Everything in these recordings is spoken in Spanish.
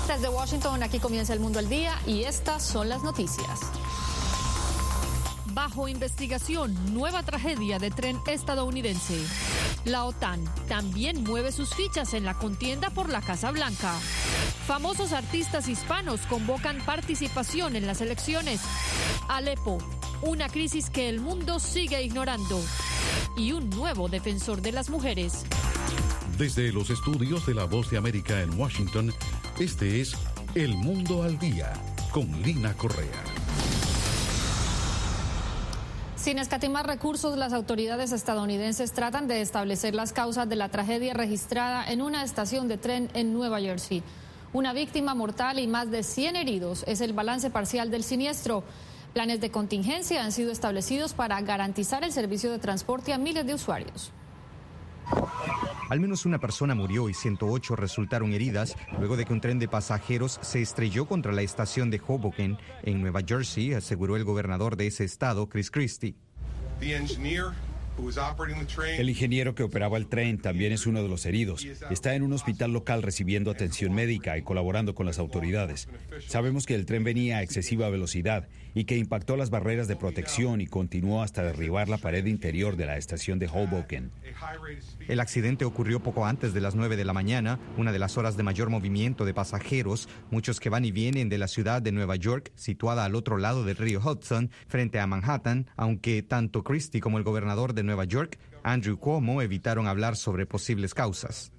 Desde Washington, aquí comienza El Mundo al Día y estas son las noticias. Bajo investigación, nueva tragedia de tren estadounidense. La OTAN también mueve sus fichas en la contienda por la Casa Blanca. Famosos artistas hispanos convocan participación en las elecciones. Alepo, una crisis que el mundo sigue ignorando. Y un nuevo defensor de las mujeres. Desde los estudios de La Voz de América en Washington, este es El Mundo al Día, con Lina Correa. Sin escatimar recursos, las autoridades estadounidenses tratan de establecer las causas de la tragedia registrada en una estación de tren en Nueva Jersey. Una víctima mortal y más de 100 heridos es el balance parcial del siniestro. Planes de contingencia han sido establecidos para garantizar el servicio de transporte a miles de usuarios. Al menos una persona murió y 108 resultaron heridas luego de que un tren de pasajeros se estrelló contra la estación de Hoboken, en Nueva Jersey, aseguró el gobernador de ese estado, Chris Christie. El ingeniero que operaba el tren también es uno de los heridos. Está en un hospital local recibiendo atención médica y colaborando con las autoridades. Sabemos que el tren venía a excesiva velocidad y que impactó las barreras de protección y continuó hasta derribar la pared interior de la estación de Hoboken. El accidente ocurrió poco antes de las 9 de la mañana, una de las horas de mayor movimiento de pasajeros, muchos que van y vienen de la ciudad de Nueva York, situada al otro lado del río Hudson, frente a Manhattan, aunque tanto Christie como el gobernador de Nueva York, Andrew Cuomo, evitaron hablar sobre posibles causas.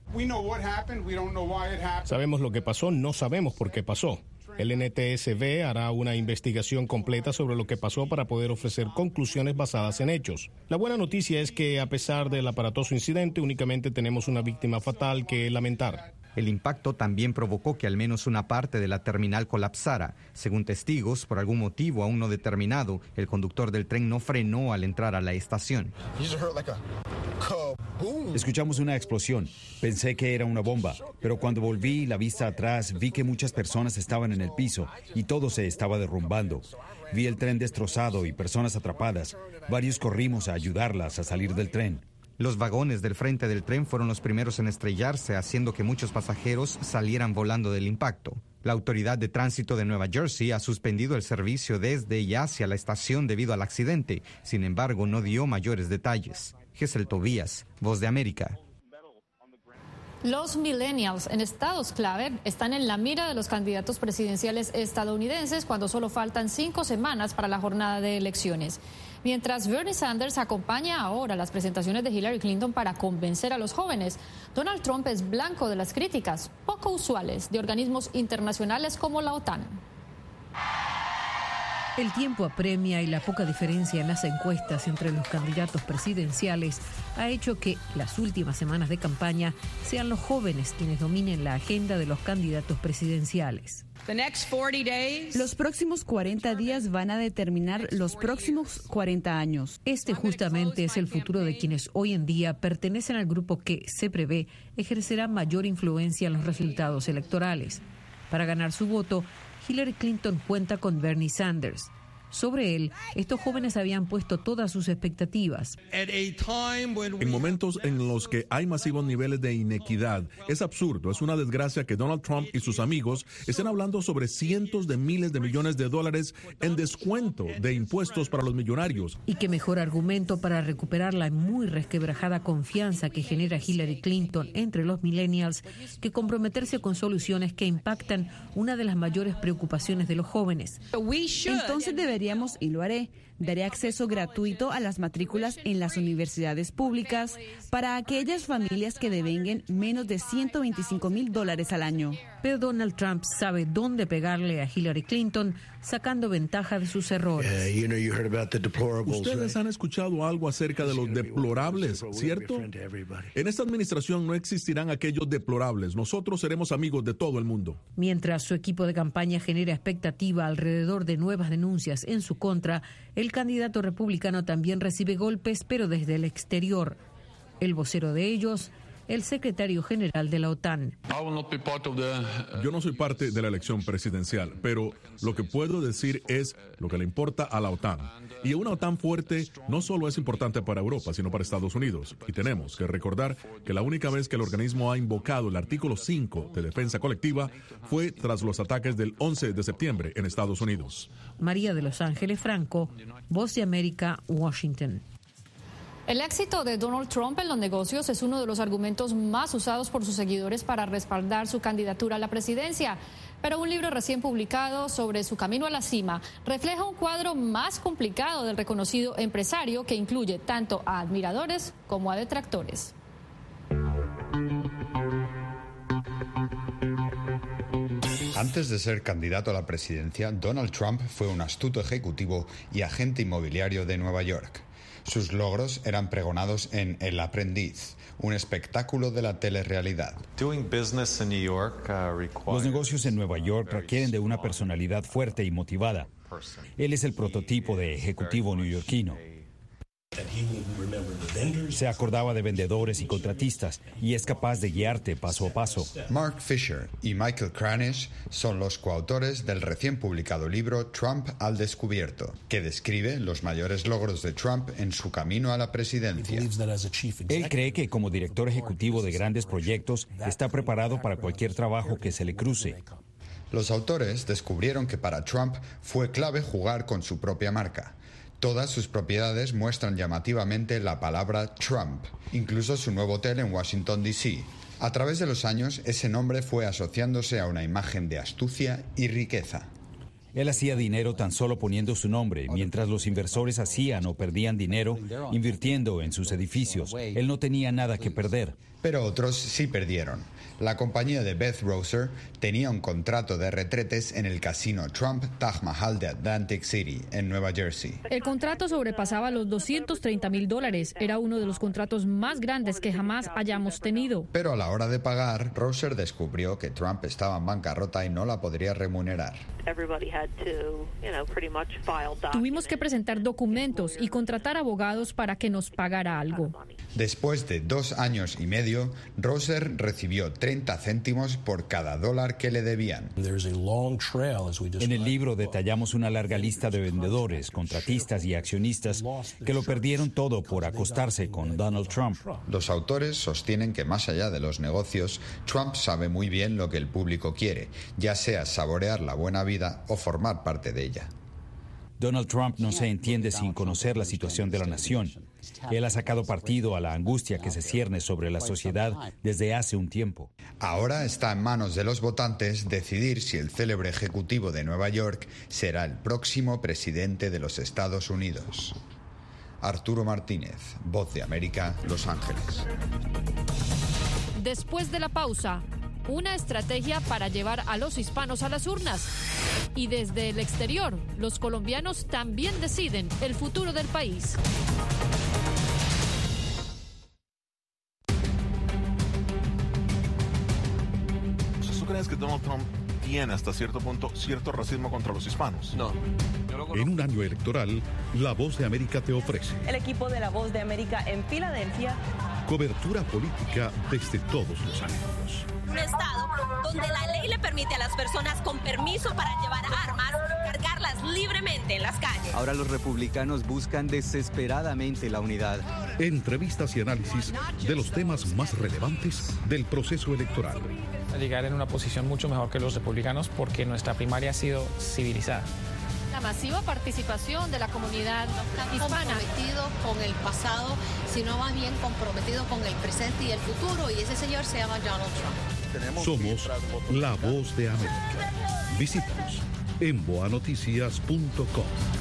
Sabemos lo que pasó, no sabemos por qué pasó. El NTSB hará una investigación completa sobre lo que pasó para poder ofrecer conclusiones basadas en hechos. La buena noticia es que, a pesar del aparatoso incidente, únicamente tenemos una víctima fatal que lamentar. El impacto también provocó que al menos una parte de la terminal colapsara. Según testigos, por algún motivo aún no determinado, el conductor del tren no frenó al entrar a la estación. Escuchamos una explosión. Pensé que era una bomba, pero cuando volví la vista atrás vi que muchas personas estaban en el piso y todo se estaba derrumbando. Vi el tren destrozado y personas atrapadas. Varios corrimos a ayudarlas a salir del tren. Los vagones del frente del tren fueron los primeros en estrellarse, haciendo que muchos pasajeros salieran volando del impacto. La Autoridad de Tránsito de Nueva Jersey ha suspendido el servicio desde y hacia la estación debido al accidente. Sin embargo, no dio mayores detalles. Gesell Tobías, Voz de América. Los millennials en estados clave están en la mira de los candidatos presidenciales estadounidenses cuando solo faltan 5 semanas para la jornada de elecciones. Mientras Bernie Sanders acompaña ahora las presentaciones de Hillary Clinton para convencer a los jóvenes, Donald Trump es blanco de las críticas poco usuales de organismos internacionales como la OTAN. El tiempo apremia y la poca diferencia en las encuestas entre los candidatos presidenciales ha hecho que las últimas semanas de campaña sean los jóvenes quienes dominen la agenda de los candidatos presidenciales. Los próximos 40 días van a determinar los próximos 40 años. Este justamente es el futuro de quienes hoy en día pertenecen al grupo que, se prevé, ejercerá mayor influencia en los resultados electorales. Para ganar su voto, Hillary Clinton cuenta con Bernie Sanders. Sobre él, estos jóvenes habían puesto todas sus expectativas. En momentos en los que hay masivos niveles de inequidad, es absurdo, es una desgracia que Donald Trump y sus amigos estén hablando sobre cientos de miles de millones de dólares en descuento de impuestos para los millonarios. Y qué mejor argumento para recuperar la muy resquebrajada confianza que genera Hillary Clinton entre los millennials que comprometerse con soluciones que impactan una de las mayores preocupaciones de los jóvenes. Entonces deberíamos, y lo haré, daré acceso gratuito a las matrículas en las universidades públicas para aquellas familias que devenguen menos de $125,000 al año. Pero Donald Trump sabe dónde pegarle a Hillary Clinton, sacando ventaja de sus errores. Ustedes han escuchado algo acerca de los deplorables, ¿cierto? En esta administración no existirán aquellos deplorables. Nosotros seremos amigos de todo el mundo. Mientras su equipo de campaña genera expectativa alrededor de nuevas denuncias en su contra, el candidato republicano también recibe golpes, pero desde el exterior. El vocero de ellos, el secretario general de la OTAN. Yo no soy parte de la elección presidencial, pero lo que puedo decir es lo que le importa a la OTAN. Y una OTAN fuerte no solo es importante para Europa, sino para Estados Unidos. Y tenemos que recordar que la única vez que el organismo ha invocado el artículo 5 de defensa colectiva fue tras los ataques del 11 de septiembre en Estados Unidos. María de Los Ángeles Franco, Voz de América, Washington. El éxito de Donald Trump en los negocios es uno de los argumentos más usados por sus seguidores para respaldar su candidatura a la presidencia. Pero un libro recién publicado sobre su camino a la cima refleja un cuadro más complicado del reconocido empresario que incluye tanto a admiradores como a detractores. Antes de ser candidato a la presidencia, Donald Trump fue un astuto ejecutivo y agente inmobiliario de Nueva York. Sus logros eran pregonados en El Aprendiz, un espectáculo de la telerrealidad. Los negocios en Nueva York requieren de una personalidad fuerte y motivada. Él es el prototipo de ejecutivo neoyorquino. Se acordaba de vendedores y contratistas y es capaz de guiarte paso a paso. Mark Fisher y Michael Kranish son los coautores del recién publicado libro Trump al descubierto, que describe los mayores logros de Trump en su camino a la presidencia. Él cree que como director ejecutivo de grandes proyectos está preparado para cualquier trabajo que se le cruce. Los autores descubrieron que para Trump fue clave jugar con su propia marca. Todas sus propiedades muestran llamativamente la palabra Trump, incluso su nuevo hotel en Washington, D.C. A través de los años, ese nombre fue asociándose a una imagen de astucia y riqueza. Él hacía dinero tan solo poniendo su nombre, mientras los inversores hacían o perdían dinero invirtiendo en sus edificios. Él no tenía nada que perder. Pero otros sí perdieron. La compañía de Beth Roser tenía un contrato de retretes en el casino Trump Taj Mahal de Atlantic City, en Nueva Jersey. El contrato sobrepasaba los $230,000. Era uno de los contratos más grandes que jamás hayamos tenido. Pero a la hora de pagar, Roser descubrió que Trump estaba en bancarrota y no la podría remunerar. Tuvimos que presentar documentos y contratar abogados para que nos pagara algo. Después de 2 años y medio, Roser recibió 30 céntimos por cada dólar que le debían. En el libro detallamos una larga lista de vendedores, contratistas y accionistas que lo perdieron todo por acostarse con Donald Trump. Los autores sostienen que más allá de los negocios, Trump sabe muy bien lo que el público quiere, ya sea saborear la buena vida o formar parte de ella. Donald Trump no se entiende sin conocer la situación de la nación. Él ha sacado partido a la angustia que se cierne sobre la sociedad desde hace un tiempo. Ahora está en manos de los votantes decidir si el célebre ejecutivo de Nueva York será el próximo presidente de los Estados Unidos. Arturo Martínez, Voz de América, Los Ángeles. Después de la pausa, una estrategia para llevar a los hispanos a las urnas. Y desde el exterior, los colombianos también deciden el futuro del país. ¿Tú crees que Donald Trump tiene hasta cierto punto cierto racismo contra los hispanos? No. En un año electoral, La Voz de América te ofrece el equipo de La Voz de América en Filadelfia. Cobertura política desde todos los ángulos. Un estado donde la ley le permite a las personas con permiso para llevar armas cargarlas libremente en las calles. Ahora los republicanos buscan desesperadamente la unidad. Entrevistas y análisis de los temas más relevantes del proceso electoral. Llegar en una posición mucho mejor que los republicanos porque nuestra primaria ha sido civilizada. La masiva participación de la comunidad hispana. Comprometido con el pasado, sino más bien comprometido con el presente y el futuro, y ese señor se llama Donald Trump. Somos La Voz de América. Visítanos en boanoticias.com.